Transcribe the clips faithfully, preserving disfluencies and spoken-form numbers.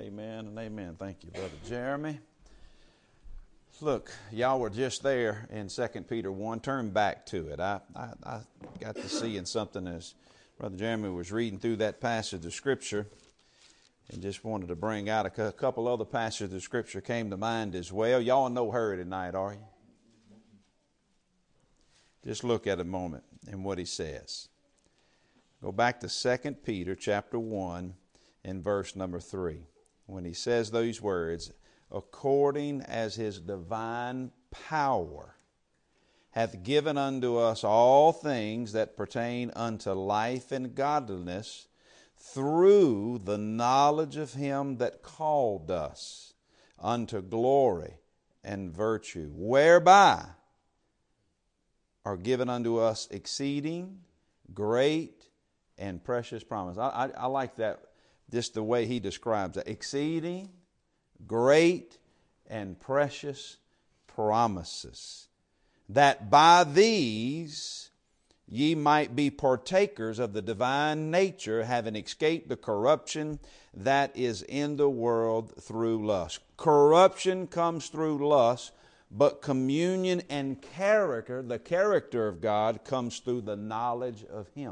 Amen and amen. Thank you, Brother Jeremy. Look, y'all were just there in Second Peter one. Turn back to it. I, I, I got to see in something as Brother Jeremy was reading through that passage of Scripture, and just wanted to bring out a couple other passages of Scripture came to mind as well. Y'all know her tonight, are you? Just look at a moment and what he says. Go back to Second Peter chapter one and verse number three. When he says those words, according as his divine power hath given unto us all things that pertain unto life and godliness, through the knowledge of him that called us unto glory and virtue, whereby are given unto us exceeding great and precious promise. I, I, I like that, just the way he describes it. Exceeding great and precious promises, that by these ye might be partakers of the divine nature, having escaped the corruption that is in the world through lust. Corruption comes through lust, but communion and character, the character of God, comes through the knowledge of Him.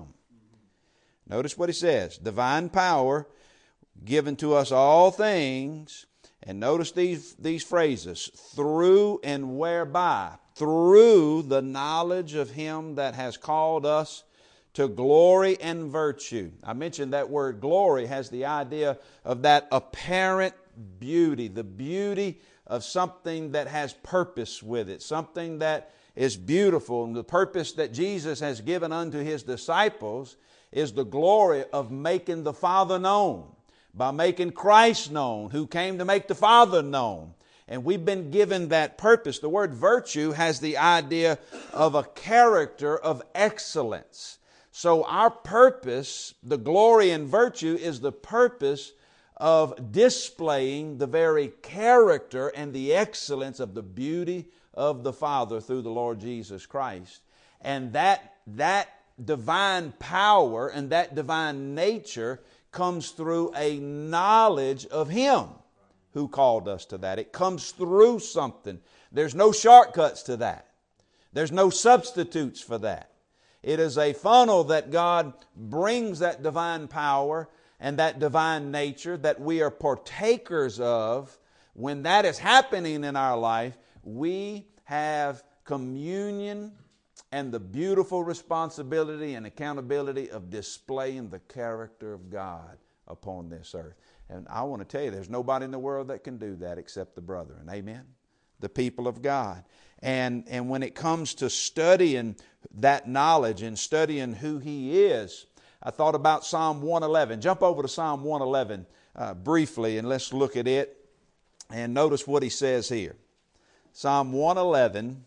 Notice what he says. Divine power given to us all things. And notice these, these phrases. Through and whereby. Through the knowledge of Him that has called us to glory and virtue. I mentioned that word glory has the idea of that apparent beauty. The beauty of something that has purpose with it. Something that is beautiful. And the purpose that Jesus has given unto His disciples is the glory of making the Father known. By making Christ known, who came to make the Father known. And we've been given that purpose. The word virtue has the idea of a character of excellence. So our purpose, the glory and virtue, is the purpose of displaying the very character and the excellence of the beauty of the Father through the Lord Jesus Christ. And that, that divine power and that divine nature comes through a knowledge of Him who called us to that. It comes through something. There's no shortcuts to that. There's no substitutes for that. It is a funnel that God brings that divine power and that divine nature that we are partakers of. When that is happening in our life, we have communion and the beautiful responsibility and accountability of displaying the character of God upon this earth. And I want to tell you, there's nobody in the world that can do that except the brethren. Amen? The people of God. And, and when it comes to studying that knowledge and studying who He is, I thought about Psalm one eleven. Jump over to Psalm one eleven uh, briefly and let's look at it and notice what he says here. Psalm one eleven.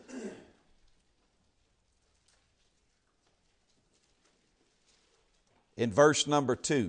In verse number two.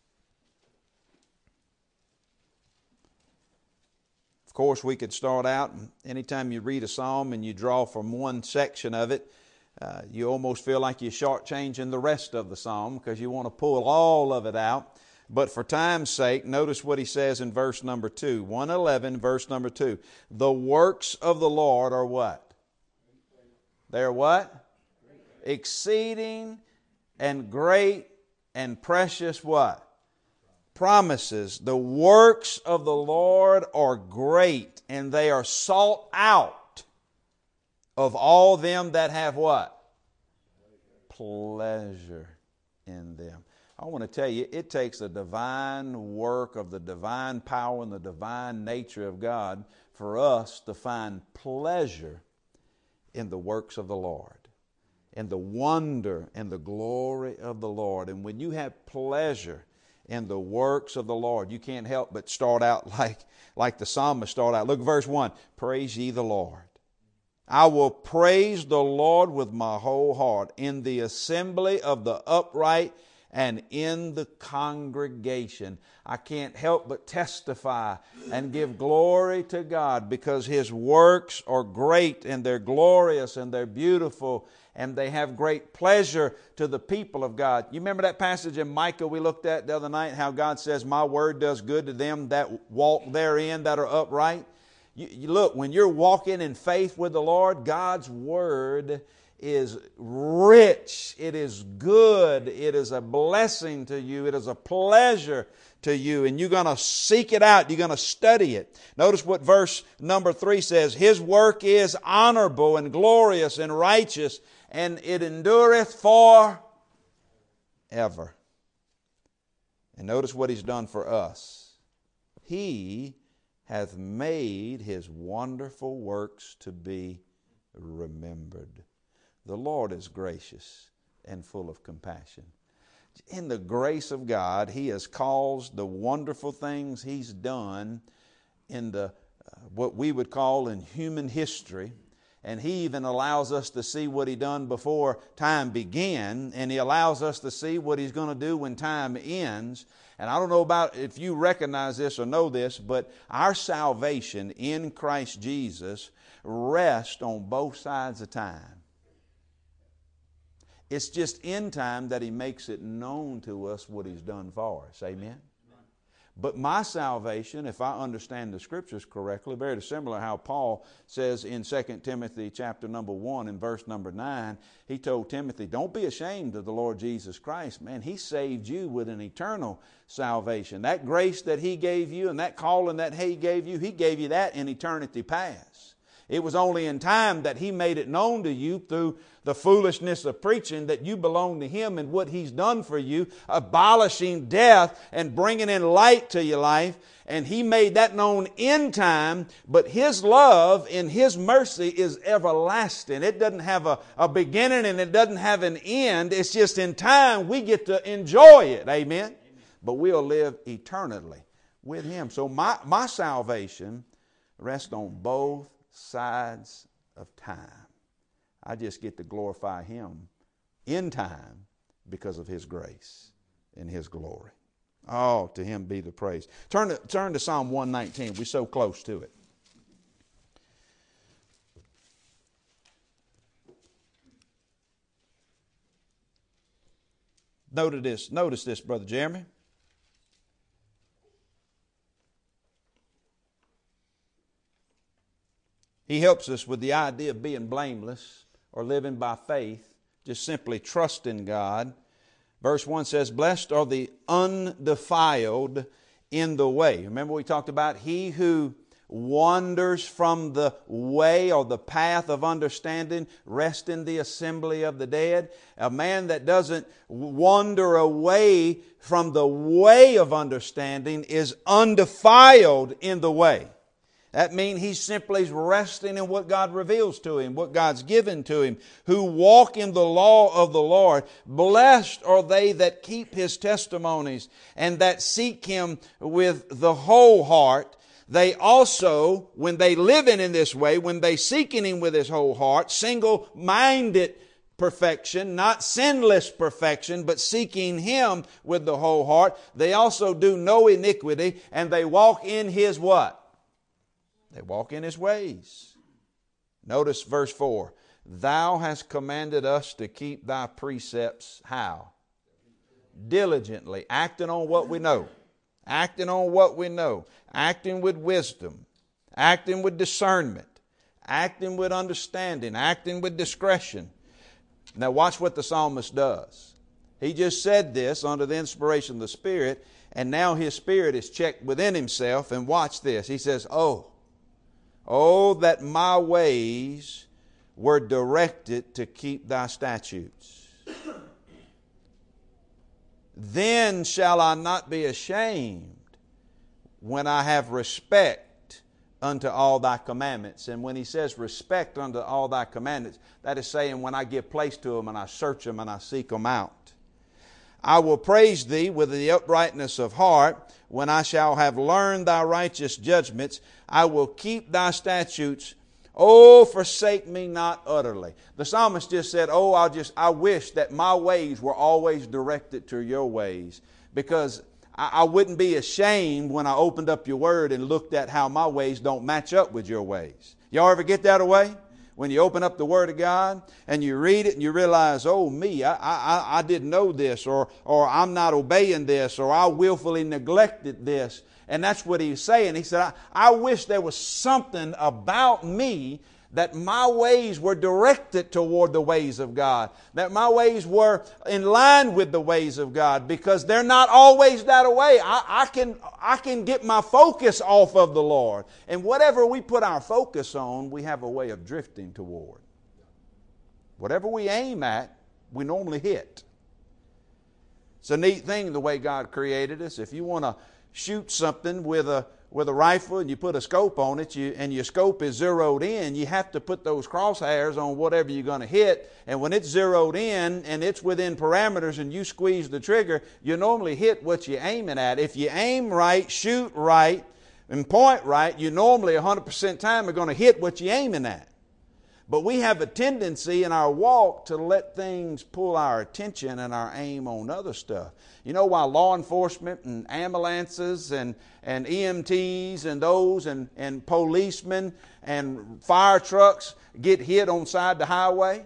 Of course, we could start out, and anytime you read a psalm and you draw from one section of it, uh, you almost feel like you're shortchanging the rest of the psalm because you want to pull all of it out. But for time's sake, notice what he says in verse number two. one eleven, verse number two. The works of the Lord are what? They're what? Exceeding and great and precious what? Promises. The works of the Lord are great, and they are sought out of all them that have what? Pleasure in them. I want to tell you, it takes a divine work of the divine power and the divine nature of God for us to find pleasure in the works of the Lord. And the wonder and the glory of the Lord. And when you have pleasure in the works of the Lord, you can't help but start out like, like the psalmist started out. Look at verse one. Praise ye the Lord. I will praise the Lord with my whole heart. In the assembly of the upright and in the congregation. I can't help but testify and give glory to God because His works are great and they're glorious and they're beautiful and they have great pleasure to the people of God. You remember that passage in Micah we looked at the other night, how God says, my word does good to them that walk therein that are upright? You, you look, when you're walking in faith with the Lord, God's word is rich, it is good, it is a blessing to you, it is a pleasure to you, and you're going to seek it out, you're going to study it. Notice what verse number three says, His work is honorable and glorious and righteous, and it endureth for ever. And notice what He's done for us. He hath made His wonderful works to be remembered. The Lord is gracious and full of compassion. In the grace of God, He has caused the wonderful things He's done in the uh, what we would call in human history. And He even allows us to see what He done before time began. And He allows us to see what He's going to do when time ends. And I don't know about if you recognize this or know this, but our salvation in Christ Jesus rests on both sides of time. It's just in time that He makes it known to us what He's done for us. Amen? But my salvation, if I understand the Scriptures correctly, very similar how Paul says in Second Timothy chapter number one and verse number nine, he told Timothy, don't be ashamed of the Lord Jesus Christ. Man, He saved you with an eternal salvation. That grace that He gave you and that calling that He gave you, He gave you that in eternity past. It was only in time that He made it known to you through the foolishness of preaching that you belong to Him and what He's done for you, abolishing death and bringing in light to your life. And He made that known in time, but His love in His mercy is everlasting. It doesn't have a, a beginning and it doesn't have an end. It's just in time we get to enjoy it. Amen? Amen. But we'll live eternally with Him. So my, my salvation rests on both sides of time. I just get to glorify Him in time because of His grace and His glory. Oh, to Him be the praise. Turn to, turn to Psalm one nineteen. We're so close to it. Notice this, notice this, Brother Jeremy. He helps us with the idea of being blameless or living by faith, just simply trusting God. Verse one says, blessed are the undefiled in the way. Remember we talked about he who wanders from the way or the path of understanding, rest in the assembly of the dead. A man that doesn't wander away from the way of understanding is undefiled in the way. That means he's simply resting in what God reveals to him, what God's given to him, who walk in the law of the Lord. Blessed are they that keep His testimonies and that seek Him with the whole heart. They also, when they living in this way, when they seeking Him with His whole heart, single-minded perfection, not sinless perfection, but seeking Him with the whole heart, they also do no iniquity, and they walk in His what? They walk in His ways. Notice verse four. Thou hast commanded us to keep Thy precepts. How? Diligently. Acting on what we know. Acting on what we know. Acting with wisdom. Acting with discernment. Acting with understanding. Acting with discretion. Now watch what the psalmist does. He just said this under the inspiration of the Spirit, and now his spirit is checked within himself, and watch this. He says, Oh, Oh, that my ways were directed to keep Thy statutes. Then shall I not be ashamed when I have respect unto all Thy commandments. And when he says respect unto all Thy commandments, that is saying when I give place to them and I search them and I seek them out. I will praise Thee with the uprightness of heart. When I shall have learned Thy righteous judgments, I will keep Thy statutes. Oh, forsake me not utterly. The psalmist just said, oh, I just I wish that my ways were always directed to your ways, because I, I wouldn't be ashamed when I opened up your word and looked at how my ways don't match up with your ways. Y'all ever get that away? When you open up the Word of God and you read it and you realize, oh, me, I, I, I didn't know this, or, or I'm not obeying this, or I willfully neglected this. And that's what he's saying. He said, I, I wish there was something about me that my ways were directed toward the ways of God, that my ways were in line with the ways of God, because they're not always that way. I, I can, I can get my focus off of the Lord. And whatever we put our focus on, we have a way of drifting toward. Whatever we aim at, we normally hit. It's a neat thing the way God created us. If you want to shoot something with a with a rifle and you put a scope on it, you, and your scope is zeroed in, you have to put those crosshairs on whatever you're going to hit. And when it's zeroed in and it's within parameters and you squeeze the trigger, you normally hit what you're aiming at. If you aim right, shoot right, and point right, you normally one hundred percent time are going to hit what you're aiming at. But we have a tendency in our walk to let things pull our attention and our aim on other stuff. You know why law enforcement and ambulances and, and E M Ts and those and, and policemen and fire trucks get hit on side the highway?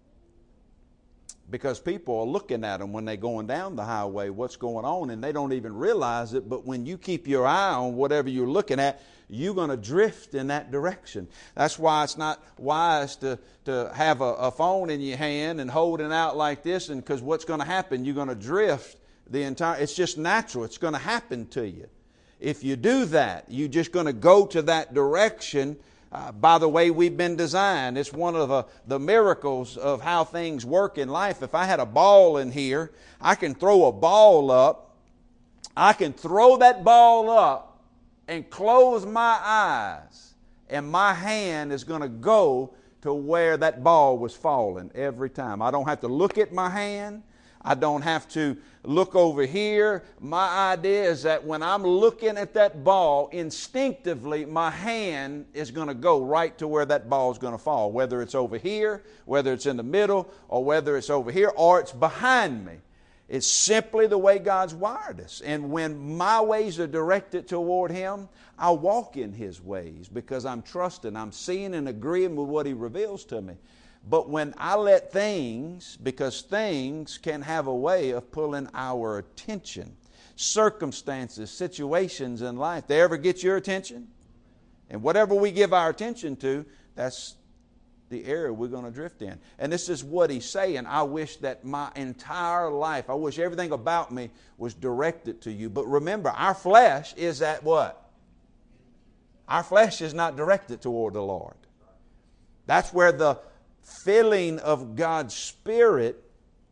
Because people are looking at them when they're going down the highway, what's going on, and they don't even realize it. But when you keep your eye on whatever you're looking at, you're going to drift in that direction. That's why it's not wise to, to have a, a phone in your hand and hold it out like this, and because what's going to happen, you're going to drift the entire, it's just natural. It's going to happen to you. If you do that, you're just going to go to that direction uh, by the way we've been designed. It's one of the, the miracles of how things work in life. If I had a ball in here, I can throw a ball up. I can throw that ball up and close my eyes, and my hand is going to go to where that ball was falling every time. I don't have to look at my hand. I don't have to look over here. My idea is that when I'm looking at that ball, instinctively my hand is going to go right to where that ball is going to fall, whether it's over here, whether it's in the middle, or whether it's over here, or it's behind me. It's simply the way God's wired us. And when my ways are directed toward Him, I walk in His ways because I'm trusting, I'm seeing and agreeing with what He reveals to me. But when I let things, because things can have a way of pulling our attention, circumstances, situations in life, they ever get your attention? And whatever we give our attention to, that's the area we're going to drift in. And this is what he's saying. I wish that my entire life, I wish everything about me was directed to you. But remember, our flesh is at what? Our flesh is not directed toward the Lord. That's where the filling of God's Spirit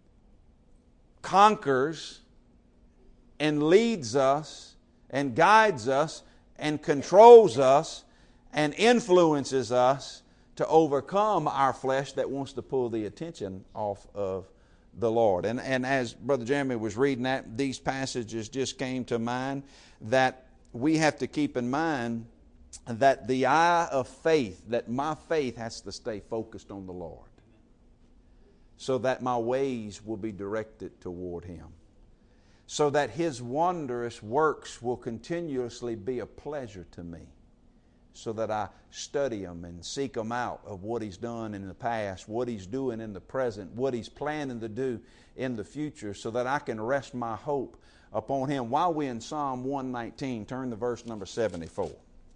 conquers and leads us and guides us and controls us and influences us to overcome our flesh that wants to pull the attention off of the Lord. And, and as Brother Jeremy was reading that, these passages just came to mind that we have to keep in mind that the eye of faith, that my faith has to stay focused on the Lord so that my ways will be directed toward Him, so that His wondrous works will continuously be a pleasure to me, so that I study them and seek them out of what He's done in the past, what He's doing in the present, what He's planning to do in the future, so that I can rest my hope upon Him. While we're in Psalm one nineteen, turn to verse number seventy-four.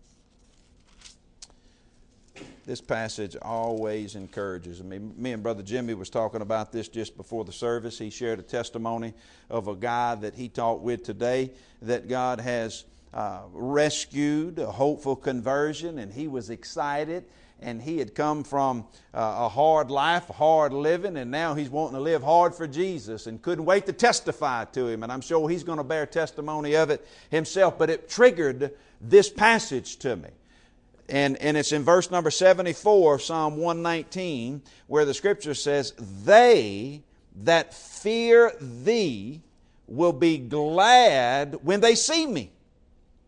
This passage always encourages me. Me and Brother Jimmy was talking about this just before the service. He shared a testimony of a guy that he talked with today that God has Uh, rescued, a hopeful conversion, and he was excited, and he had come from uh, a hard life, hard living, and now he's wanting to live hard for Jesus and couldn't wait to testify to Him, and I'm sure he's going to bear testimony of it himself. But it triggered this passage to me, and, and it's in verse number seventy-four of Psalm one nineteen, where the Scripture says, "They that fear Thee will be glad when they see me."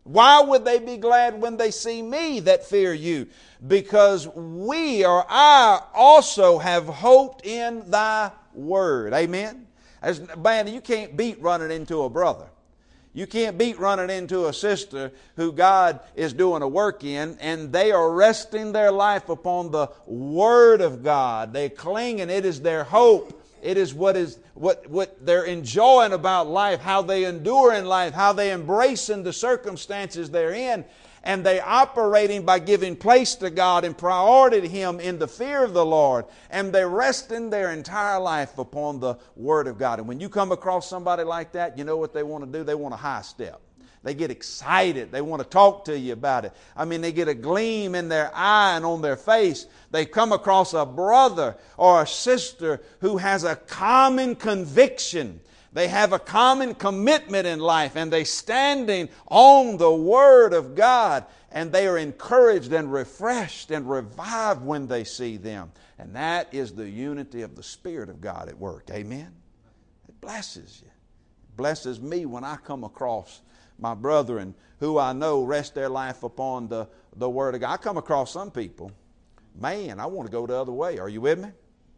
Why would they be glad when they see me that fear you? Because we or I also have hoped in thy word. Amen? As, man, you can't beat running into a brother. You can't beat running into a sister who God is doing a work in, and they are resting their life upon the Word of God. They're clinging. It is their hope. It is what is what, what they're enjoying about life, how they endure in life, how they embrace in the circumstances they're in. And they operating by giving place to God and priority to Him in the fear of the Lord. And they resting their entire life upon the Word of God. And when you come across somebody like that, you know what they want to do? They want a high step. They get excited. They want to talk to you about it. I mean, they get a gleam in their eye and on their face. They come across a brother or a sister who has a common conviction. They have a common commitment in life, and they're standing on the Word of God, and they are encouraged and refreshed and revived when they see them. And that is the unity of the Spirit of God at work. Amen? It blesses you. It blesses me when I come across my brethren who I know rest their life upon the, the Word of God. I come across some people, man, I want to go the other way. Are you with me?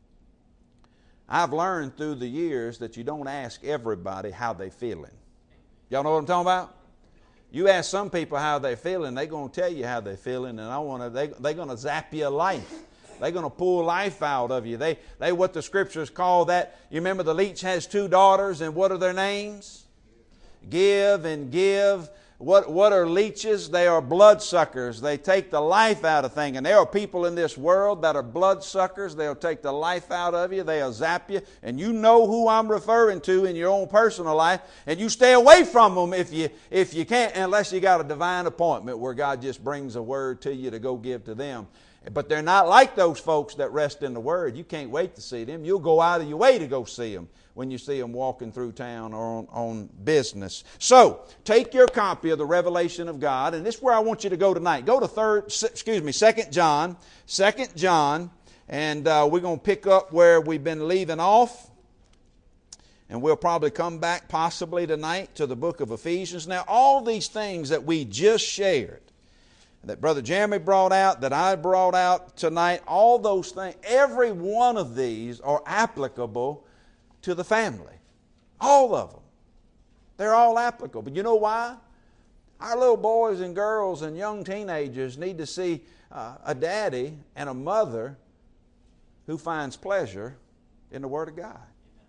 I've learned through the years that you don't ask everybody how they're feeling. Y'all know what I'm talking about? You ask some people how they're feeling, they're going to tell you how they're feeling, and I want to. They, they're going to zap your life. They're going to pull life out of you. They, they what the Scriptures call that. You remember the leech has two daughters, and what are their names? Give and give. What, what are leeches? They are bloodsuckers. They take the life out of things. And there are people in this world that are bloodsuckers. They'll take the life out of you. They'll zap you. And you know who I'm referring to in your own personal life. And you stay away from them if you, if you can't, unless you got a divine appointment where God just brings a word to you to go give to them. But they're not like those folks that rest in the Word. You can't wait to see them. You'll go out of your way to go see them when you see them walking through town or on, on business. So, take your copy of the Revelation of God, and this is where I want you to go tonight. Go to third, excuse me, Second John, Second John, and uh, we're going to pick up where we've been leaving off, and we'll probably come back possibly tonight to the book of Ephesians. Now, all these things that we just shared, that Brother Jeremy brought out, that I brought out tonight, all those things, every one of these are applicable to the family. All of them. They're all applicable. You know why? Our little boys and girls and young teenagers need to see uh, a daddy and a mother who finds pleasure in the Word of God.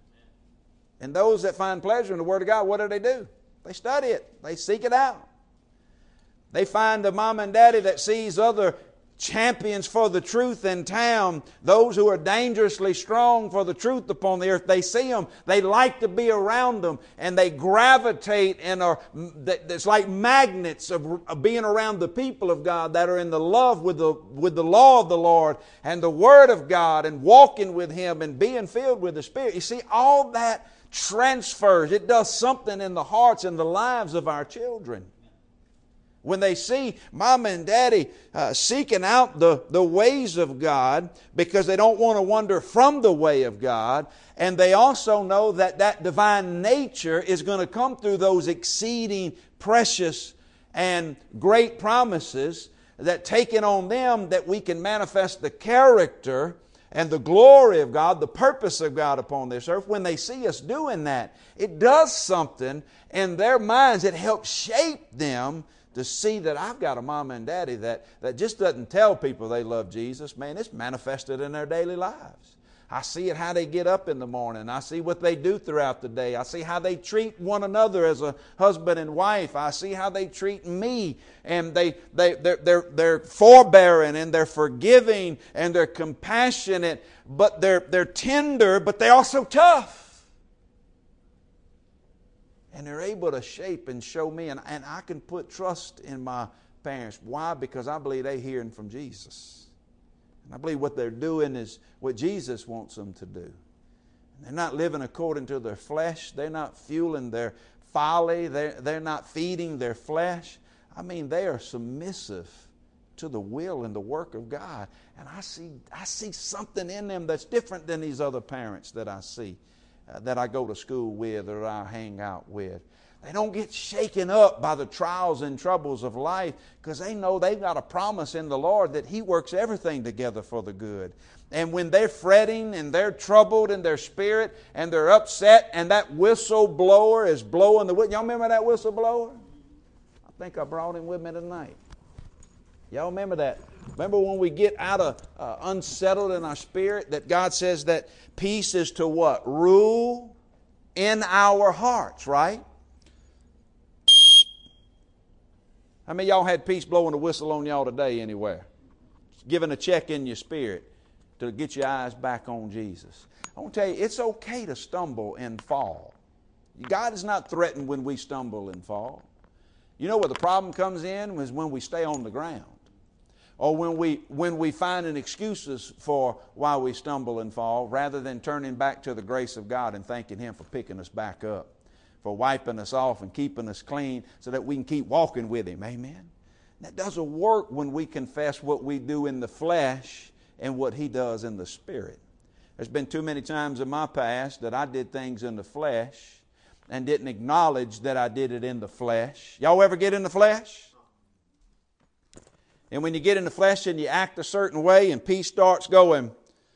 And those that find pleasure in the Word of God, what do they do? They study it. They seek it out. They find a mom and daddy that sees other champions for the truth in town, those who are dangerously strong for the truth upon the earth. They see them, they like to be around them, and they gravitate and are, it's like magnets of, of being around the people of God that are in the love with the, with the law of the Lord and the Word of God and walking with Him and being filled with the Spirit. You see, all that transfers. It does something in the hearts and the lives of our children. When they see mom and daddy uh, seeking out the, the ways of God because they don't want to wander from the way of God, and they also know that that divine nature is going to come through those exceeding precious and great promises that taken on them that we can manifest the character and the glory of God, the purpose of God upon this earth. When they see us doing that, it does something in their minds. It helps shape them to see that I've got a mom and daddy that, that just doesn't tell people they love Jesus. Man, it's manifested in their daily lives. I see it how they get up in the morning. I see what they do throughout the day. I see how they treat one another as a husband and wife. I see how they treat me. And they, they, they're, they're, they're forbearing and they're forgiving and they're compassionate. But they're, they're tender, but they're also tough. And they're able to shape and show me, and, and I can put trust in my parents. Why? Because I believe they're hearing from Jesus. And I believe what they're doing is what Jesus wants them to do. And they're not living according to their flesh. They're not fueling their folly. They're, they're not feeding their flesh. I mean, they are submissive to the will and the work of God. And I see, I see something in them that's different than these other parents that I see. Uh, that I go to school with or I hang out with. They don't get shaken up by the trials and troubles of life because they know they've got a promise in the Lord that He works everything together for the good. And when they're fretting and they're troubled in their spirit and they're upset and that whistle blower is blowing the whistle. Y'all remember that whistle blower? I think I brought him with me tonight. Y'all remember that? Remember when we get out of uh, unsettled in our spirit that God says that peace is to what? Rule in our hearts, right? How many of y'all had peace blowing a whistle on y'all today anywhere? Giving a check in your spirit to get your eyes back on Jesus. I want to tell you, it's okay to stumble and fall. God is not threatened when we stumble and fall. You know where the problem comes in is when we stay on the ground. Or when we when we find an excuses for why we stumble and fall rather than turning back to the grace of God and thanking Him for picking us back up, for wiping us off and keeping us clean so that we can keep walking with Him. Amen? That doesn't work when we confess what we do in the flesh and what He does in the Spirit. There's been too many times in my past that I did things in the flesh and didn't acknowledge that I did it in the flesh. Y'all ever get in the flesh? And when you get in the flesh and you act a certain way and peace starts going,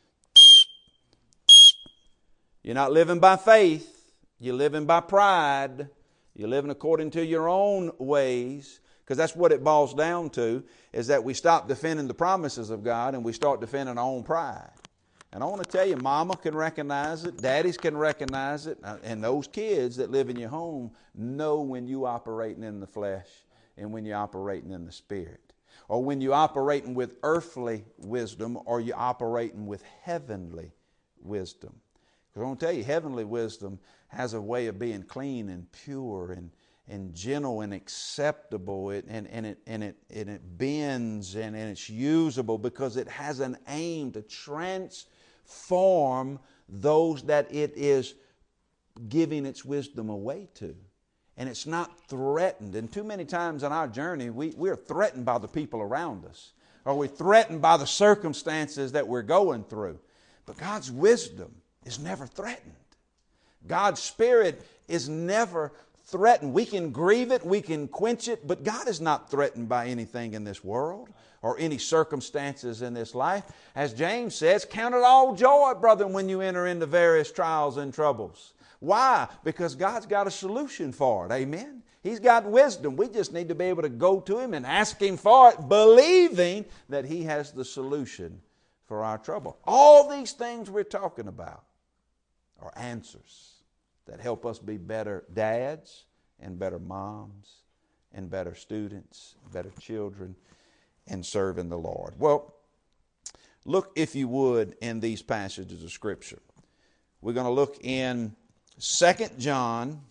you're not living by faith. You're living by pride. You're living according to your own ways. Because that's what it boils down to, is that we stop defending the promises of God and we start defending our own pride. And I want to tell you, mama can recognize it, daddies can recognize it, and those kids that live in your home know when you're operating in the flesh and when you're operating in the Spirit. Or when you're operating with earthly wisdom or you're operating with heavenly wisdom. Because I want to tell you, heavenly wisdom has a way of being clean and pure and, and gentle and acceptable. It, and, and, it, and, it, and it bends and, and it's usable because it has an aim to transform those that it is giving its wisdom away to. And it's not threatened. And too many times on our journey, we, we're threatened by the people around us. Or we're threatened by the circumstances that we're going through. But God's wisdom is never threatened. God's Spirit is never threatened. We can grieve it, we can quench it, but God is not threatened by anything in this world or any circumstances in this life. As James says, count it all joy, brethren, when you enter into various trials and troubles. Why? Because God's got a solution for it. Amen? He's got wisdom. We just need to be able to go to Him and ask Him for it, believing that He has the solution for our trouble. All these things we're talking about are answers that help us be better dads and better moms and better students, better children, and serving the Lord. Well, look, if you would, in these passages of Scripture. We're going to look in Second John.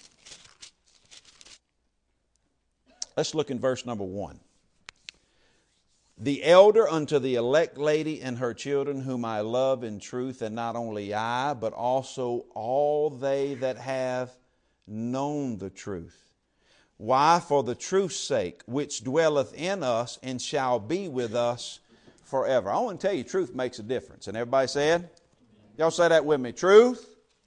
Let's look in verse number one. The elder unto the elect lady and her children, whom I love in truth, and not only I, but also all they that have known the truth. Why? For the truth's sake, which dwelleth in us and shall be with us forever. I want to tell you, truth makes a difference. And everybody said? Y'all say that with me. Truth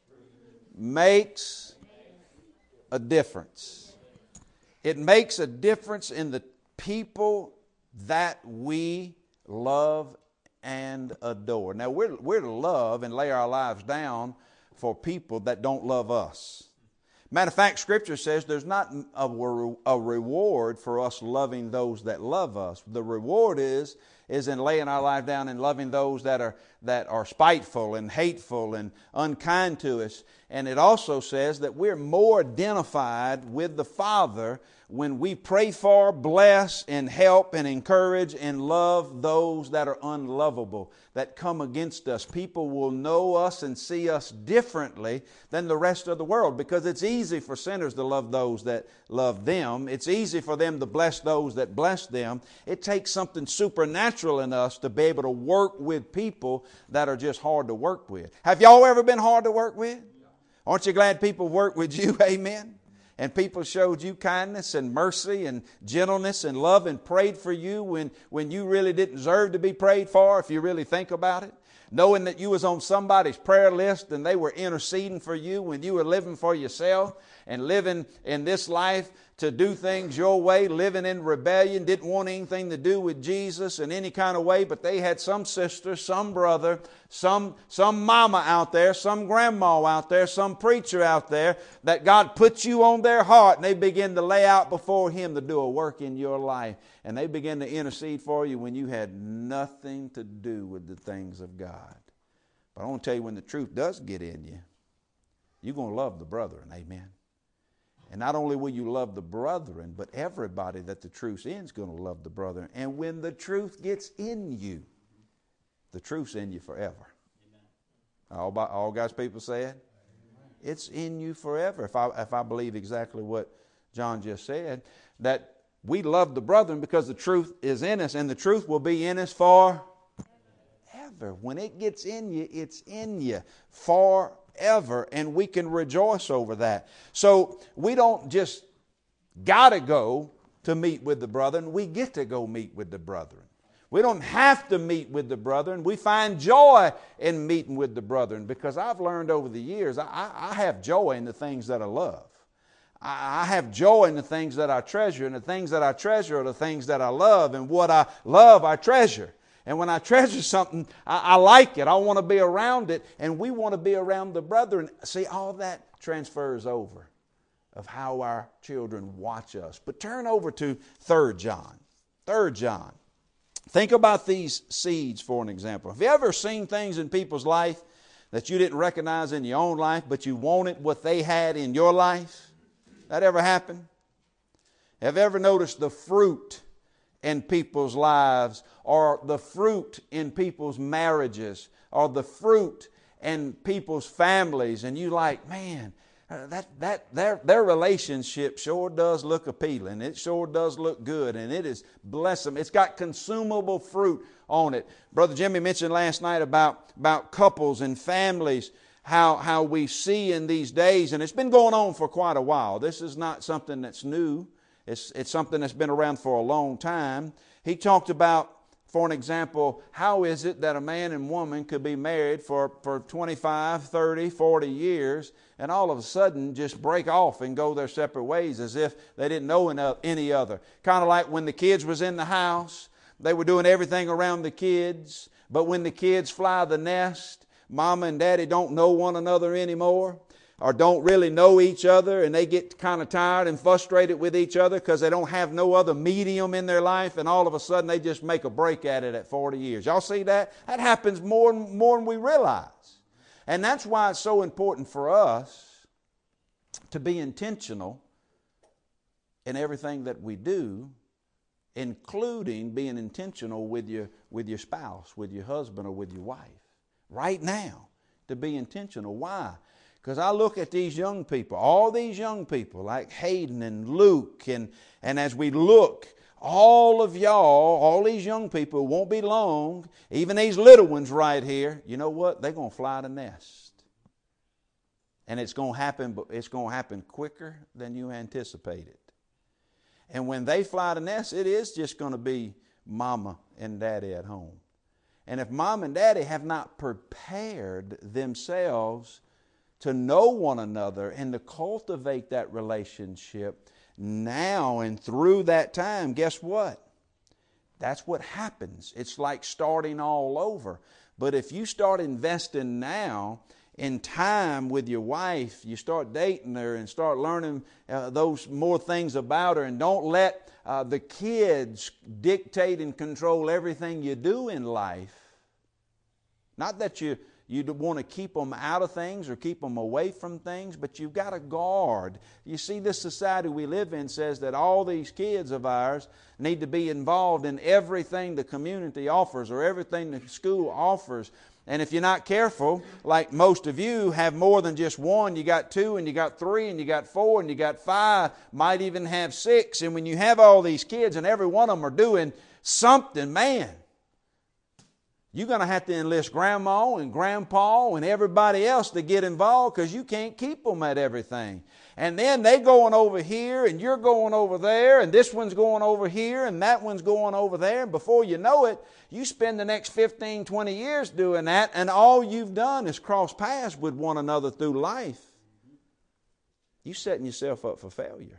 makes a difference. It makes a difference in the people that we love and adore. Now, we're, we're to love and lay our lives down for people that don't love us. Matter of fact, Scripture says there's not a, a reward for us loving those that love us. The reward is, is in laying our life down and loving those that are, that are spiteful and hateful and unkind to us. And it also says that we're more identified with the Father when we pray for, bless, and help, and encourage, and love those that are unlovable, that come against us. People will know us and see us differently than the rest of the world, because it's easy for sinners to love those that love them. It's easy for them to bless those that bless them. It takes something supernatural in us to be able to work with people that are just hard to work with. Have y'all ever been hard to work with? Aren't you glad people work with you? Amen. And people showed you kindness and mercy and gentleness and love and prayed for you when, when you really didn't deserve to be prayed for, if you really think about it. knowing that you was on somebody's prayer list and they were interceding for you when you were living for yourself and living in this life to do things your way, living in rebellion, didn't want anything to do with Jesus in any kind of way, but they had some sister, some brother, some, some mama out there, some grandma out there, some preacher out there that God put you on their heart, and they begin to lay out before Him to do a work in your life. And they begin to intercede for you when you had nothing to do with the things of God. But I want to tell you, when the truth does get in you, you're going to love the brethren. Amen. And not only will you love the brethren, but everybody that the truth's in is going to love the brethren. And when the truth gets in you, the truth's in you forever. Amen. All, by, all God's people say it? It's in you forever. If I, if I believe exactly what John just said, that we love the brethren because the truth is in us, and the truth will be in us forever. When it gets in you, it's in you forever. Ever, and we can rejoice over that. So we don't just gotta go to meet with the brethren, we get to go meet with the brethren. We don't have to meet with the brethren. We find joy in meeting with the brethren, because I've learned over the years, I, I have joy in the things that I love. I, I have joy in the things that I treasure, and the things that I treasure are the things that I love, and what I love I treasure. And when I treasure something, I, I like it. I want to be around it. And we want to be around the brethren. See, all that transfers over of how our children watch us. But turn over to Third John. Third John. Think about these seeds for an example. Have you ever seen things in people's life that you didn't recognize in your own life, but you wanted what they had in your life? That ever happened? Have you ever noticed the fruit in people's lives, or the fruit in people's marriages, or the fruit in people's families, and you like, man, that that their their relationship sure does look appealing. It sure does look good, and it is blessed. It's got consumable fruit on it. Brother Jimmy mentioned last night about about couples and families, how how we see in these days, and it's been going on for quite a while. This is not something that's new. It's, it's something that's been around for a long time. He talked about, for an example, how is it that a man and woman could be married for, for twenty-five, thirty, forty years and all of a sudden just break off and go their separate ways as if they didn't know any other. Kind of like when the kids was in the house, they were doing everything around the kids, but when the kids fly the nest, mama and daddy don't know one another anymore, or don't really know each other, and they get kind of tired and frustrated with each other because they don't have no other medium in their life, and all of a sudden they just make a break at it at forty years. Y'all see that? That happens more and more than we realize. And that's why it's so important for us to be intentional in everything that we do, including being intentional with your, with your spouse, with your husband, or with your wife. Right now, to be intentional. Why? Because I look at these young people, all these young people like Hayden and Luke, and, and as we look, all of y'all, all these young people, won't be long, even these little ones right here, you know what? They're going to fly the nest. And it's going to happen, but it's going to happen quicker than you anticipated. And when they fly the nest, it is just going to be mama and daddy at home. And if mom and daddy have not prepared themselves to know one another and to cultivate that relationship now and through that time, guess what? That's what happens. It's like starting all over. But if you start investing now in time with your wife, you start dating her and start learning uh, those more things about her, and don't let uh, the kids dictate and control everything you do in life. Not that you You want to keep them out of things or keep them away from things, but you've got to guard. You see, this society we live in says that all these kids of ours need to be involved in everything the community offers or everything the school offers. And if you're not careful, like most of you have more than just one, you got two and you got three and you got four and you got five, might even have six. And when you have all these kids and every one of them are doing something, man, You're going to have to enlist grandma and grandpa and everybody else to get involved because you can't keep them at everything. And then they going over here and you're going over there and this one's going over here and that one's going over there. And before you know it, you spend the next fifteen, twenty years doing that, and all you've done is cross paths with one another through life. You're setting yourself up for failure.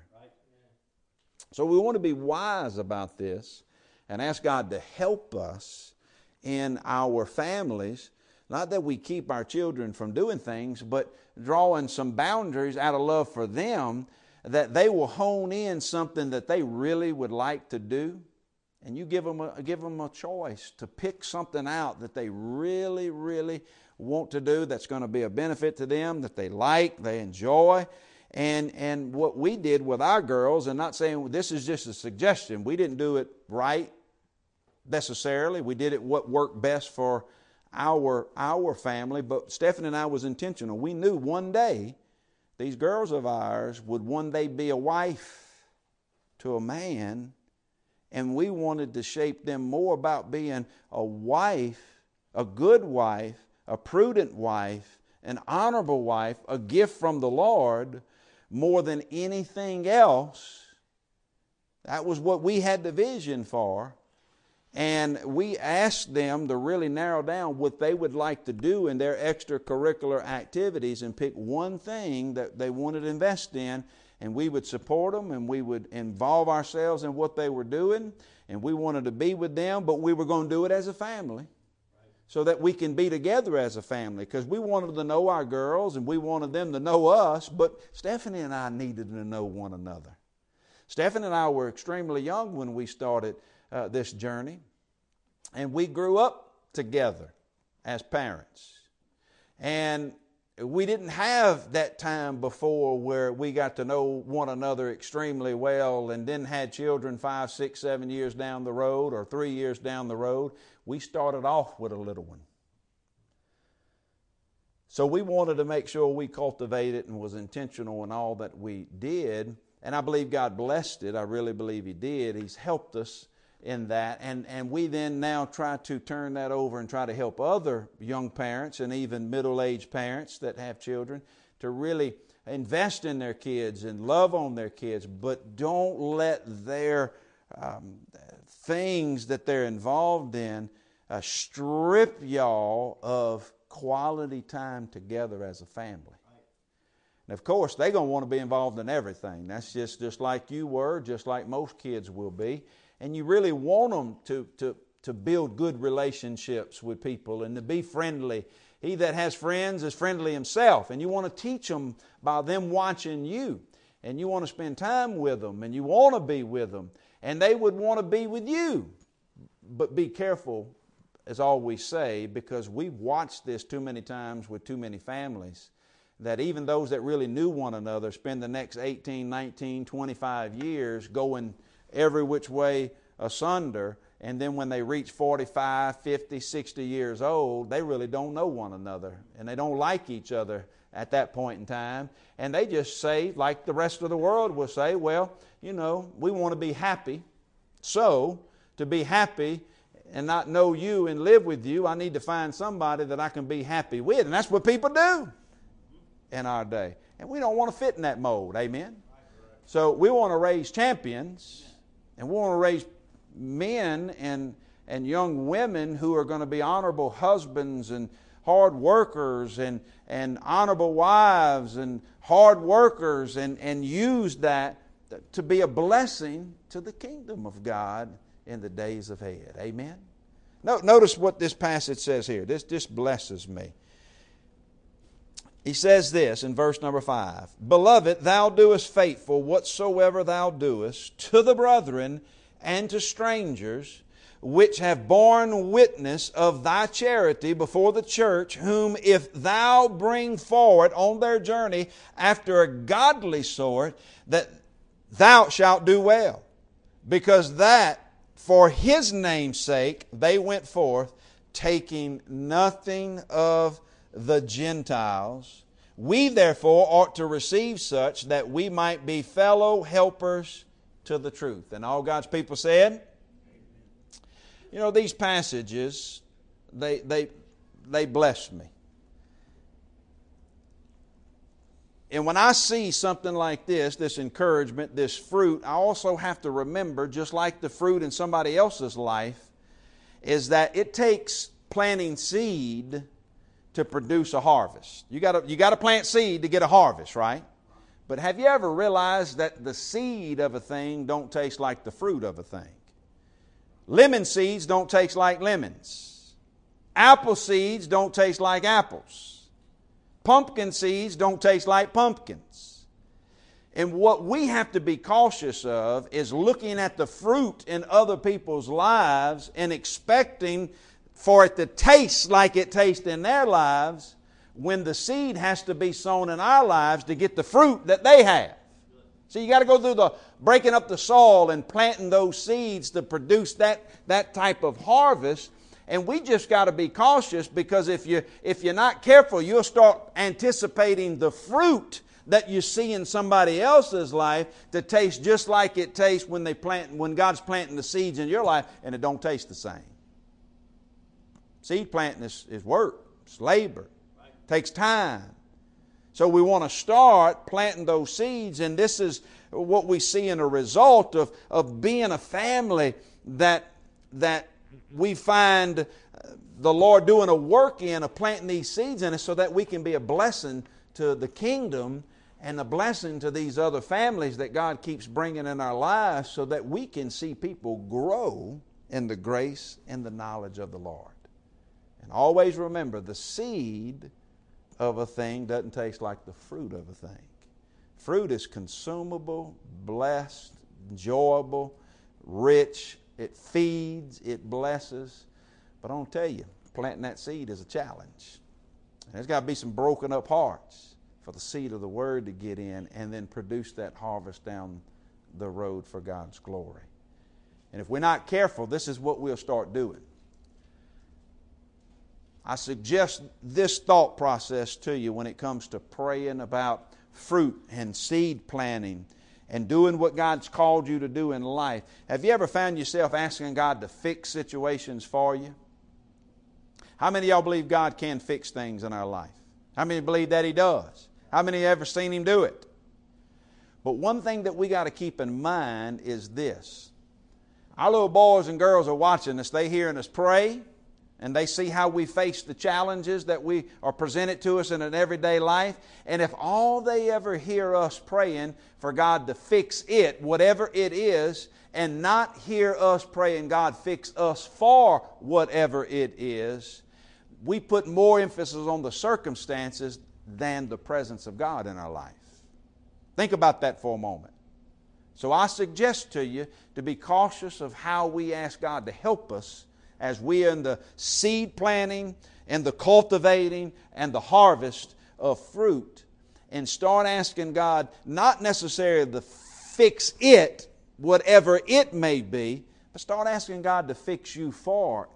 So we want to be wise about this and ask God to help us in our families. Not that we keep our children from doing things, but drawing some boundaries out of love for them, that they will hone in something that they really would like to do. And you give them a, give them a choice to pick something out that they really, really want to do, that's going to be a benefit to them, that they like, they enjoy. And, and what we did with our girls, and not saying this is just a suggestion, we didn't do it right necessarily. We did it what worked best for our our family, but Stephanie and I was intentional. We knew one day these girls of ours would one day be a wife to a man, and we wanted to shape them more about being a wife, a good wife, a prudent wife, an honorable wife, a gift from the Lord, more than anything else. That was what we had the vision for. And we asked them to really narrow down what they would like to do in their extracurricular activities and pick one thing that they wanted to invest in, and we would support them and we would involve ourselves in what they were doing, and we wanted to be with them, but we were going to do it as a family so that we can be together as a family, because we wanted to know our girls and we wanted them to know us, but Stephanie and I needed to know one another. Stephanie and I were extremely young when we started Uh, this journey, and we grew up together as parents, and we didn't have that time before where we got to know one another extremely well and then had children five, six, seven years down the road or three years down the road. We started off with a little one. So we wanted to make sure we cultivated and was intentional in all that we did, and I believe God blessed it. I really believe He did. He's helped us in that, and, and we then now try to turn that over and try to help other young parents and even middle-aged parents that have children to really invest in their kids and love on their kids, but don't let their um, things that they're involved in uh, strip y'all of quality time together as a family. And of course, they're going to want to be involved in everything. That's just, just like you were, just like most kids will be. And you really want them to, to, to build good relationships with people and to be friendly. He that has friends is friendly himself. And you want to teach them by them watching you. And you want to spend time with them. And you want to be with them. And they would want to be with you. But be careful, as I always say, because we've watched this too many times with too many families, that even those that really knew one another spend the next eighteen, nineteen, twenty-five years going every which way asunder, and then when they reach forty-five, fifty, sixty years old, they really don't know one another, and they don't like each other at that point in time, and they just say, like the rest of the world will say, well, you know, we want to be happy, so to be happy and not know you and live with you, I need to find somebody that I can be happy with, and that's what people do in our day, and we don't want to fit in that mold, amen? So we want to raise champions. And we want to raise men and, and young women who are going to be honorable husbands and hard workers and, and honorable wives and hard workers, and, and use that to be a blessing to the kingdom of God in the days ahead. Amen? No, notice what this passage says here. This just blesses me. He says this in verse number five, Beloved, thou doest faithful whatsoever thou doest to the brethren and to strangers, which have borne witness of thy charity before the church, whom if thou bring forward on their journey after a godly sort, that thou shalt do well, because that for His name's sake they went forth, taking nothing of the Gentiles. We therefore ought to receive such, that we might be fellow helpers to the truth. And all God's people said, you know, these passages they, they, they bless me. And when I see something like this, this encouragement, this fruit, I also have to remember, just like the fruit in somebody else's life, is that it takes planting seed to produce a harvest. You got to you got to plant seed to get a harvest, right? But have you ever realized that the seed of a thing don't taste like the fruit of a thing? Lemon seeds don't taste like lemons. Apple seeds don't taste like apples. Pumpkin seeds don't taste like pumpkins. And what we have to be cautious of is looking at the fruit in other people's lives and expecting for it to taste like it tastes in their lives, when the seed has to be sown in our lives to get the fruit that they have. So you got to go through the breaking up the soil and planting those seeds to produce that, that type of harvest. And we just got to be cautious, because if you if you're not careful, you'll start anticipating the fruit that you see in somebody else's life to taste just like it tastes when they plant when God's planting the seeds in your life, and it don't taste the same. Seed planting is, is work, it's labor, it takes time. So we want to start planting those seeds, and this is what we see in a result of, of being a family that that we find the Lord doing a work in, of planting these seeds in us, so that we can be a blessing to the kingdom and a blessing to these other families that God keeps bringing in our lives, so that we can see people grow in the grace and the knowledge of the Lord. And always remember, the seed of a thing doesn't taste like the fruit of a thing. Fruit is consumable, blessed, enjoyable, rich. It feeds, it blesses. But I want to tell you, planting that seed is a challenge. And there's got to be some broken up hearts for the seed of the Word to get in and then produce that harvest down the road for God's glory. And if we're not careful, this is what we'll start doing. I suggest this thought process to you when it comes to praying about fruit and seed planting and doing what God's called you to do in life. Have you ever found yourself asking God to fix situations for you? How many of y'all believe God can fix things in our life? How many believe that He does? How many have ever seen Him do it? But one thing that we got to keep in mind is this. Our little boys and girls are watching us. They hearing us pray, and they see how we face the challenges that we are presented to us in an everyday life. And if all they ever hear us praying for God to fix it, whatever it is, and not hear us praying, God fix us for whatever it is, we put more emphasis on the circumstances than the presence of God in our life. Think about that for a moment. So I suggest to you to be cautious of how we ask God to help us as we are in the seed planting and the cultivating and the harvest of fruit, and start asking God not necessarily to fix it, whatever it may be, but start asking God to fix you for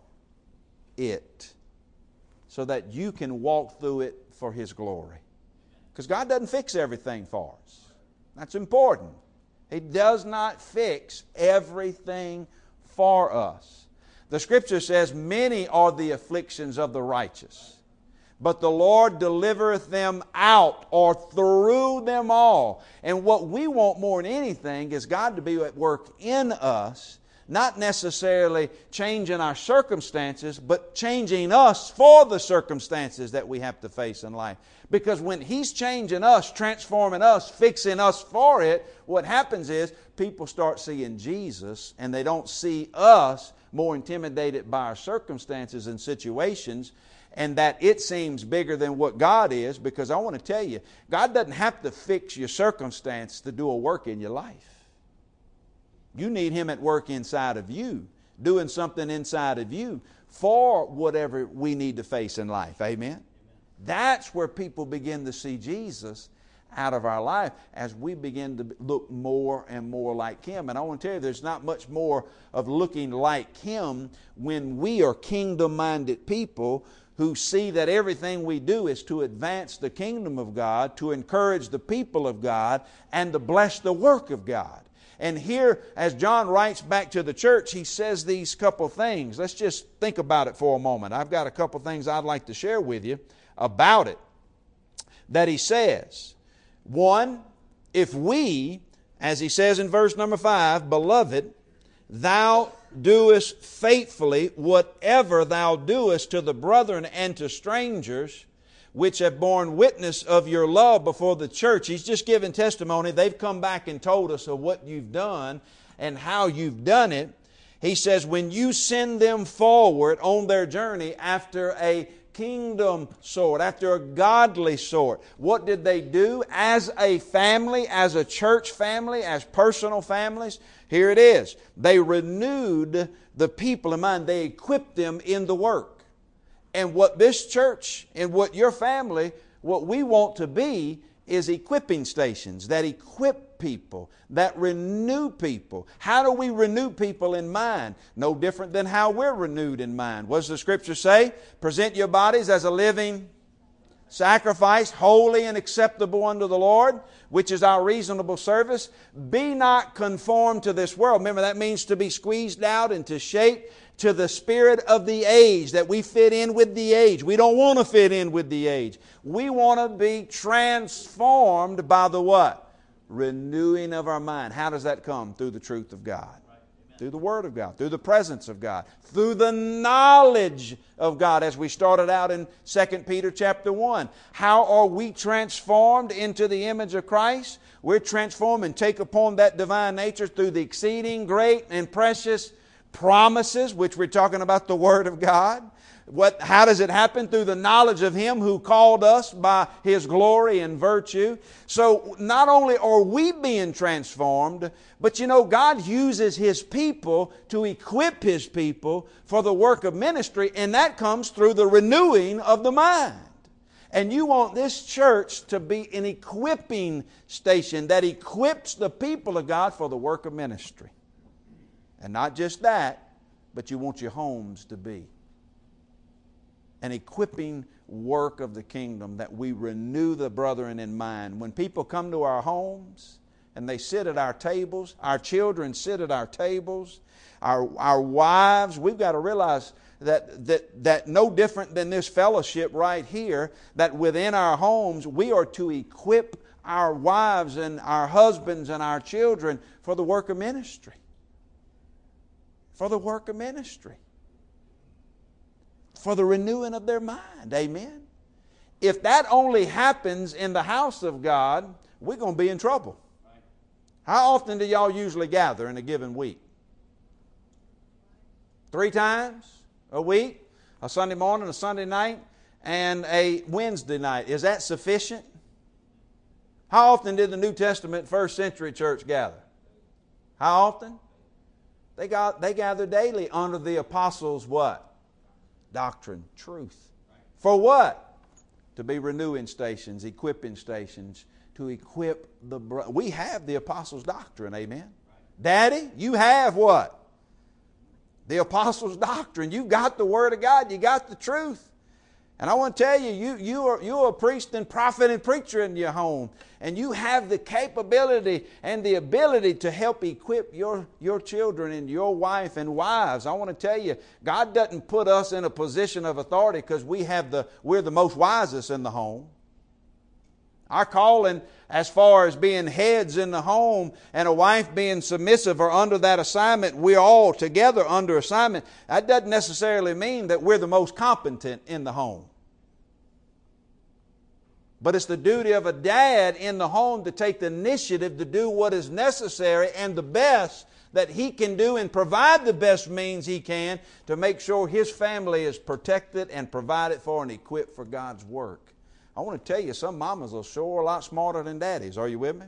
it, so that you can walk through it for His glory. Because God doesn't fix everything for us. That's important. He does not fix everything for us. The Scripture says, many are the afflictions of the righteous, but the Lord delivereth them out, or through them all. And what we want more than anything is God to be at work in us, not necessarily changing our circumstances, but changing us for the circumstances that we have to face in life. Because when He's changing us, transforming us, fixing us for it, what happens is people start seeing Jesus, and they don't see us more intimidated by our circumstances and situations, and that it seems bigger than what God is. Because I want to tell you, God doesn't have to fix your circumstance to do a work in your life. You need Him at work inside of you, doing something inside of you for whatever we need to face in life. Amen? Amen. That's where people begin to see Jesus out of our life, as we begin to look more and more like Him. And I want to tell you, there's not much more of looking like Him when we are kingdom-minded people who see that everything we do is to advance the kingdom of God, to encourage the people of God, and to bless the work of God. And here, as John writes back to the church, he says these couple things. Let's just think about it for a moment. I've got a couple things I'd like to share with you about it that he says. One, if we, as he says in verse number five, beloved, thou doest faithfully whatever thou doest to the brethren and to strangers, which have borne witness of your love before the church. He's just giving testimony. They've come back and told us of what you've done and how you've done it. He says, when you send them forward on their journey after a kingdom sort, after a godly sort, what did they do as a family, as a church family, as personal families? Here it is. They renewed the people in mind. They equipped them in the work. And what this church and what your family, what we want to be is equipping stations that equip people, that renew people. How do we renew people in mind? No different than how we're renewed in mind. What does the Scripture say? Present your bodies as a living sacrifice, holy and acceptable unto the Lord, which is our reasonable service. Be not conformed to this world. Remember, that means to be squeezed out and to shape to the spirit of the age, that we fit in with the age. We don't want to fit in with the age. We want to be transformed by the what? Renewing of our mind. How does that come? Through the truth of God. Through the Word of God, through the presence of God, through the knowledge of God, as we started out in Second Peter chapter one. How are we transformed into the image of Christ? We're transformed and take upon that divine nature through the exceeding great and precious promises, which we're talking about the Word of God. What, how does it happen? Through the knowledge of Him who called us by His glory and virtue. So not only are we being transformed, but you know, God uses His people to equip His people for the work of ministry, and that comes through the renewing of the mind. And you want this church to be an equipping station that equips the people of God for the work of ministry. And not just that, but you want your homes to be an equipping work of the kingdom, that we renew the brethren in mind. When people come to our homes and they sit at our tables, our children sit at our tables, our, our wives, we've got to realize that, that, that no different than this fellowship right here, that within our homes we are to equip our wives and our husbands and our children for the work of ministry. For the work of ministry. For the renewing of their mind. Amen. If that only happens in the house of God, we're going to be in trouble. How often do y'all usually gather in a given week? Three times a week? A Sunday morning, a Sunday night, and a Wednesday night. Is that sufficient? How often did the New Testament first century church gather? How often? They got they gathered daily under the apostles' what? Doctrine, truth. For what? To be renewing stations, equipping stations, to equip the bro- we have the apostles' doctrine, amen. Daddy, you have what? The apostles' doctrine. You've got the Word of God, you got the truth. And I want to tell you, you, you are, you are a priest and prophet and preacher in your home. And you have the capability and the ability to help equip your, your children and your wife and wives. I want to tell you, God doesn't put us in a position of authority because we have the, we're the most wisest in the home. Our calling as far as being heads in the home and a wife being submissive or under that assignment, we're all together under assignment. That doesn't necessarily mean that we're the most competent in the home. But it's the duty of a dad in the home to take the initiative to do what is necessary and the best that he can do and provide the best means he can to make sure his family is protected and provided for and equipped for God's work. I want to tell you, some mamas are sure a lot smarter than daddies. Are you with me?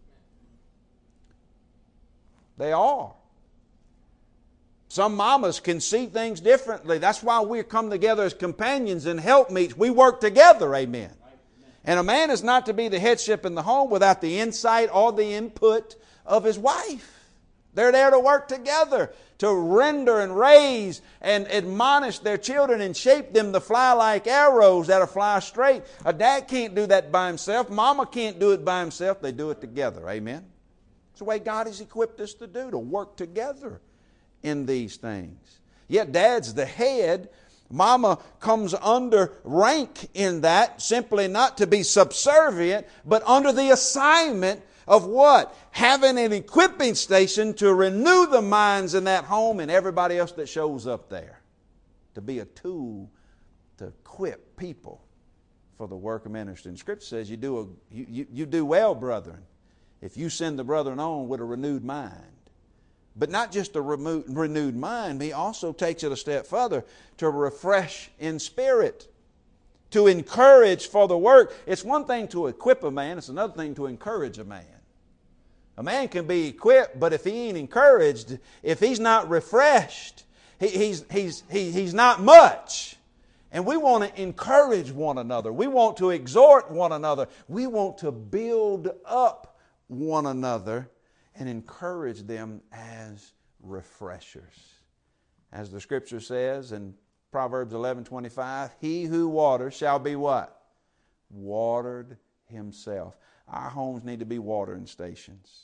They are. Some mamas can see things differently. That's why we come together as companions and helpmeets. We work together, amen. And a man is not to be the headship in the home without the insight or the input of his wife. They're there to work together, to render and raise and admonish their children and shape them to fly like arrows that'll fly straight. A dad can't do that by himself. Mama can't do it by himself. They do it together. Amen. It's the way God has equipped us to do, to work together in these things. Yet Dad's the head. Mama comes under rank in that, simply not to be subservient, but under the assignment of what? Having an equipping station to renew the minds in that home and everybody else that shows up there. To be a tool to equip people for the work of ministry. And Scripture says you do, a, you, you, you do well, brethren, if you send the brethren on with a renewed mind. But not just a remo- renewed mind, He also takes it a step further to refresh in spirit, to encourage for the work. It's one thing to equip a man, it's another thing to encourage a man. A man can be equipped, but if he ain't encouraged, if he's not refreshed, he, he's, he's, he, he's not much. And we want to encourage one another. We want to exhort one another. We want to build up one another and encourage them as refreshers. As the Scripture says in Proverbs eleven twenty-five, he who waters shall be what? Watered himself. Our homes need to be watering stations.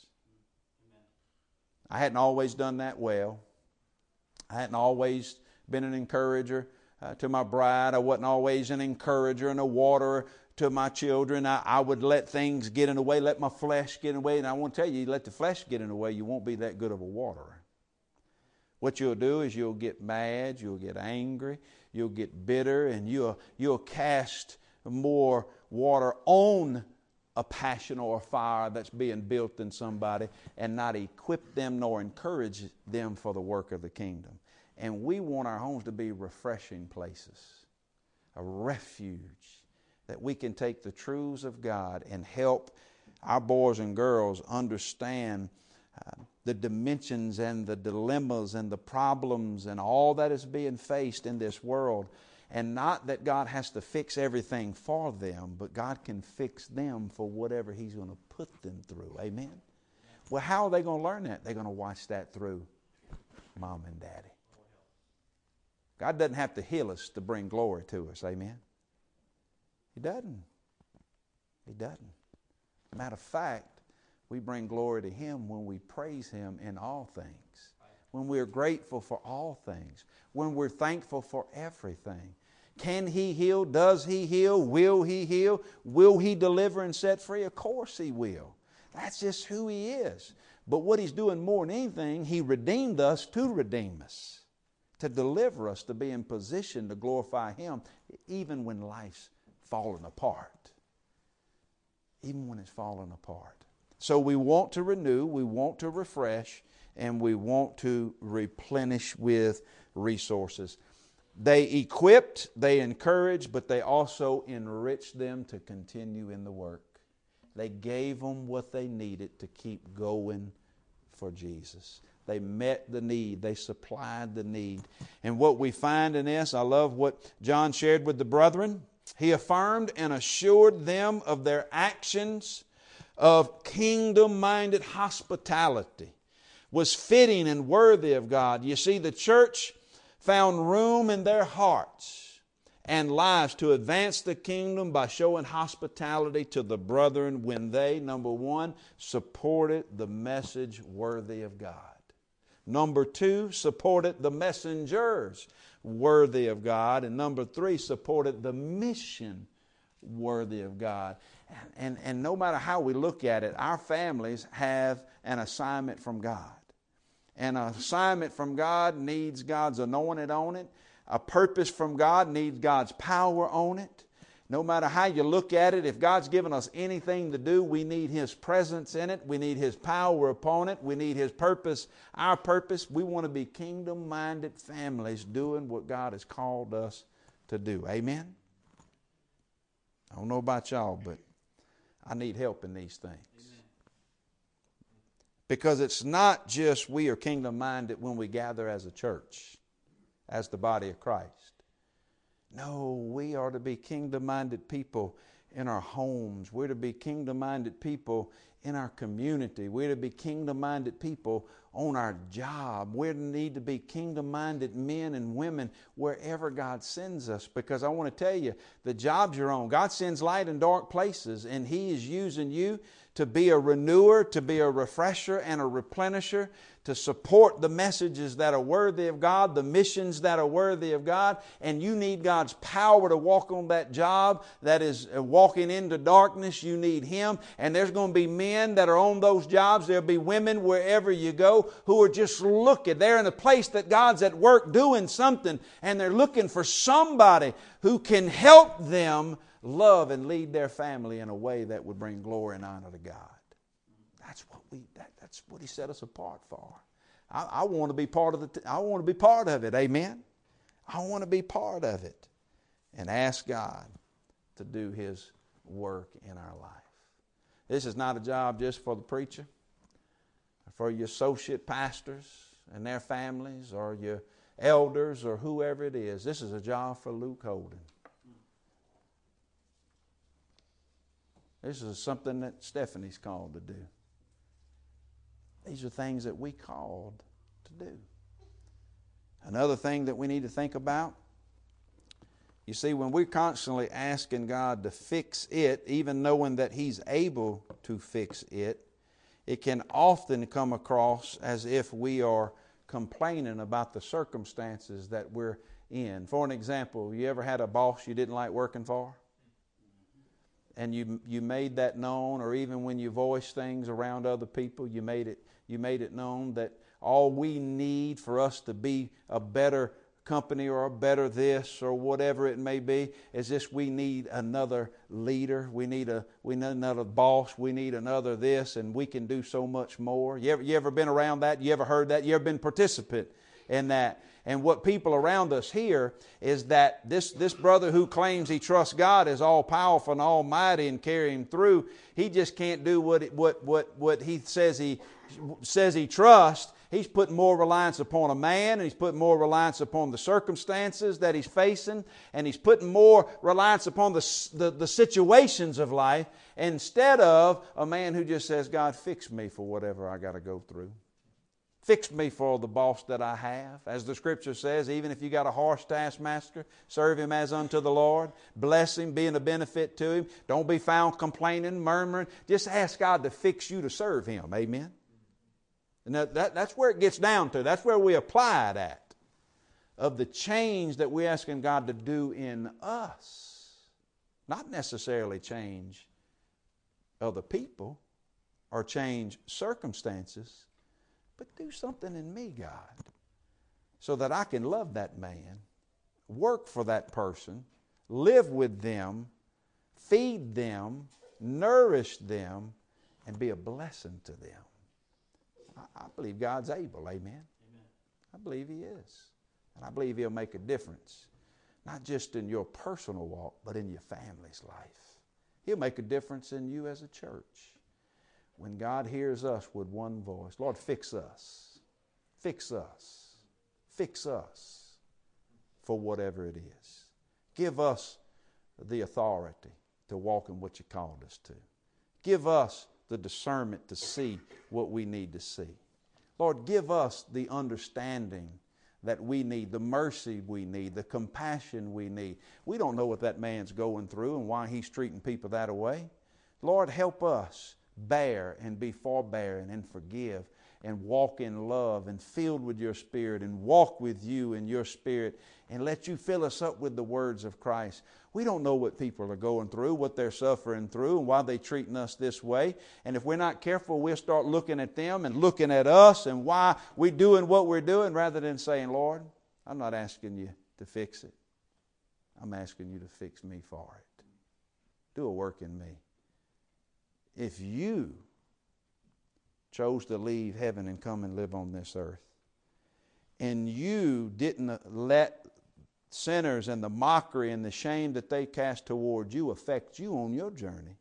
I hadn't always done that well. I hadn't always been an encourager uh, to my bride. I wasn't always an encourager and a waterer to my children. I, I would let things get in the way, let my flesh get in the way. And I want to tell you, you let the flesh get in the way, you won't be that good of a waterer. What you'll do is you'll get mad, you'll get angry, you'll get bitter, and you'll, you'll cast more water on a passion or a fire that's being built in somebody and not equip them nor encourage them for the work of the kingdom. And we want our homes to be refreshing places, a refuge that we can take the truths of God and help our boys and girls understand uh, the dimensions and the dilemmas and the problems and all that is being faced in this world. And not that God has to fix everything for them, but God can fix them for whatever He's going to put them through. Amen? Well, how are they going to learn that? They're going to watch that through Mom and Daddy. God doesn't have to heal us to bring glory to us. Amen? He doesn't. He doesn't. Matter of fact, we bring glory to Him when we praise Him in all things. When we're grateful for all things. When we're thankful for everything. Can He heal? Does He heal? Will He heal? Will He deliver and set free? Of course He will. That's just who He is. But what He's doing more than anything, He redeemed us to redeem us. To deliver us, to be in position to glorify Him even when life's falling apart. Even when it's falling apart. So we want to renew, we want to refresh, and we want to replenish with resources. They equipped, they encouraged, but they also enriched them to continue in the work. They gave them what they needed to keep going for Jesus. They met the need. They supplied the need. And what we find in this, I love what John shared with the brethren. He affirmed and assured them of their actions of kingdom-minded hospitality was fitting and worthy of God. You see, the church found room in their hearts and lives to advance the kingdom by showing hospitality to the brethren when they, number one, supported the message worthy of God. Number two, supported the messengers worthy of God. And number three, supported the mission worthy of God. And, and, and no matter how we look at it, our families have an assignment from God. And an assignment from God needs God's anointing on it. A purpose from God needs God's power on it. No matter how you look at it, if God's given us anything to do, we need His presence in it. We need His power upon it. We need His purpose, our purpose. We want to be kingdom-minded families doing what God has called us to do. Amen? I don't know about y'all, but I need help in these things. Amen. Because it's not just we are kingdom-minded when we gather as a church, as the body of Christ. No, we are to be kingdom-minded people in our homes. We're to be kingdom-minded people in our community. We're to be kingdom-minded people on our job. We need to be kingdom-minded men and women wherever God sends us. Because I want to tell you, the jobs you're on, God sends light in dark places, and He is using you to be a renewer, to be a refresher and a replenisher, to support the messages that are worthy of God, the missions that are worthy of God, and you need God's power to walk on that job that is walking into darkness. You need Him, and there's going to be men that are on those jobs. There'll be women wherever you go who are just looking. They're in a place that God's at work doing something, and they're looking for somebody who can help them love and lead their family in a way that would bring glory and honor to God. That's what we. That, that's what He set us apart for. I, I want to be part of the. I want to be part of it. Amen. I want to be part of it, and ask God to do His work in our life. This is not a job just for the preacher, for your associate pastors and their families, or your elders, or whoever it is. This is a job for Luke Holden. This is something that Stephanie's called to do. These are things that we called to do. Another thing that we need to think about, you see, when we're constantly asking God to fix it, even knowing that He's able to fix it, it can often come across as if we are complaining about the circumstances that we're in. For an example, you ever had a boss you didn't like working for? And you you made that known, or even when you voice things around other people, you made it you made it known that all we need for us to be a better company or a better this or whatever it may be is this: we need another leader, we need a we need another boss, we need another this, and we can do so much more. You ever you ever been around that? You ever heard that? You ever been participant in that? And what people around us hear is that this, this brother who claims he trusts God is all powerful and almighty and carry him through. He just can't do what it, what what what he says he says he trusts. He's putting more reliance upon a man, and he's putting more reliance upon the circumstances that he's facing, and he's putting more reliance upon the the, the situations of life instead of a man who just says, God, fix me for whatever I got to go through. Fix me for the boss that I have. As the Scripture says, even if you got a harsh taskmaster, serve him as unto the Lord. Bless him, being a benefit to him. Don't be found complaining, murmuring. Just ask God to fix you to serve Him. Amen? And that, that, that's where it gets down to. That's where we apply it at. Of the change that we're asking God to do in us. Not necessarily change other people or change circumstances, but do something in me, God, so that I can love that man, work for that person, live with them, feed them, nourish them, and be a blessing to them. I, I believe God's able, amen? Amen. I believe He is. And I believe He'll make a difference, not just in your personal walk, but in your family's life. He'll make a difference in you as a church. When God hears us with one voice, Lord, fix us, fix us, fix us for whatever it is. Give us the authority to walk in what You called us to. Give us the discernment to see what we need to see. Lord, give us the understanding that we need, the mercy we need, the compassion we need. We don't know what that man's going through and why he's treating people that way. Lord, help us bear and be forbearing and forgive and walk in love and filled with Your Spirit and walk with You in Your Spirit and let You fill us up with the words of Christ. We don't know what people are going through, what they're suffering through, and why they're treating us this way. And if we're not careful, we'll start looking at them and looking at us and why we're doing what we're doing, rather than saying, Lord, I'm not asking You to fix it. I'm asking You to fix me for it. Do a work in me. If You chose to leave heaven and come and live on this earth, and You didn't let sinners and the mockery and the shame that they cast toward You affect you on your journey,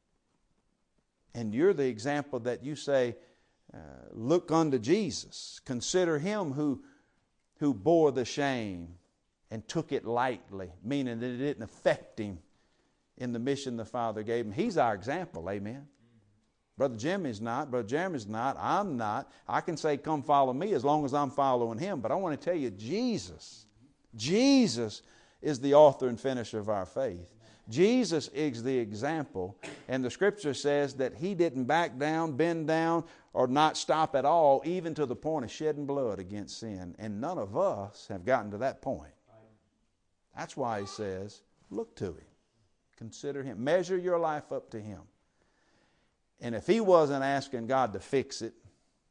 and You're the example that You say, uh, look unto Jesus, consider Him who, who bore the shame and took it lightly, meaning that it didn't affect Him in the mission the Father gave Him. He's our example, amen? Brother Jimmy's not, Brother Jeremy's not, I'm not. I can say, come follow me as long as I'm following Him. But I want to tell you, Jesus, Jesus is the author and finisher of our faith. Jesus is the example, and the Scripture says that He didn't back down, bend down, or not stop at all, even to the point of shedding blood against sin. And none of us have gotten to that point. That's why He says, look to Him. Consider Him. Measure your life up to Him. And if He wasn't asking God to fix it,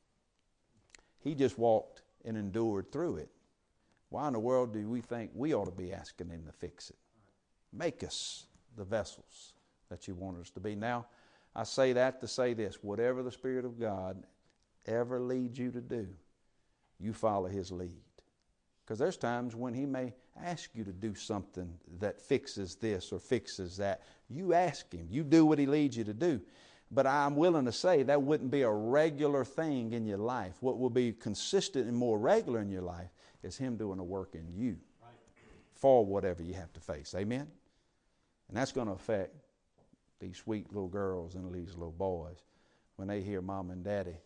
He just walked and endured through it. Why in the world do we think we ought to be asking Him to fix it? Make us the vessels that You want us to be. Now, I say that to say this. Whatever the Spirit of God ever leads you to do, you follow His lead. Because there's times when He may ask you to do something that fixes this or fixes that. You ask Him. You do what He leads you to do. But I'm willing to say that wouldn't be a regular thing in your life. What will be consistent and more regular in your life is Him doing a work in you for whatever you have to face. Amen? And that's going to affect these sweet little girls and these little boys when they hear Mom and Daddy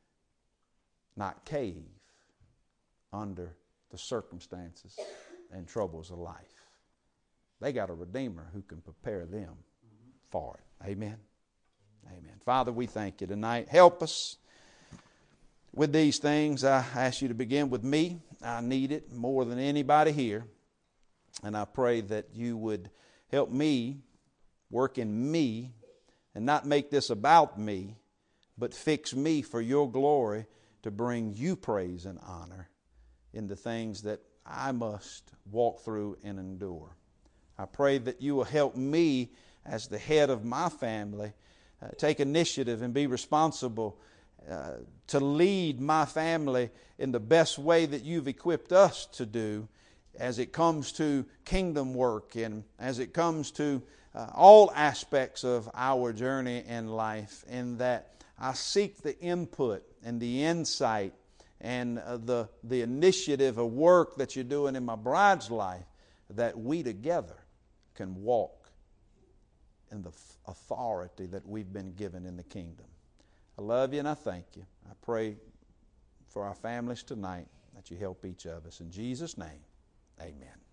not cave under the circumstances and troubles of life. They got a Redeemer who can prepare them for it. Amen? Amen. Father, we thank You tonight. Help us with these things. I ask You to begin with me. I need it more than anybody here. And I pray that You would help me, work in me, and not make this about me, but fix me for Your glory to bring You praise and honor in the things that I must walk through and endure. I pray that You will help me as the head of my family uh, take initiative and be responsible uh, to lead my family in the best way that You've equipped us to do as it comes to kingdom work and as it comes to uh, all aspects of our journey in life, and that I seek the input and the insight and uh, the, the initiative of work that You're doing in my bride's life, that we together can walk in the authority that we've been given in the kingdom. I love You and I thank You. I pray for our families tonight that You help each of us. In Jesus' name, amen.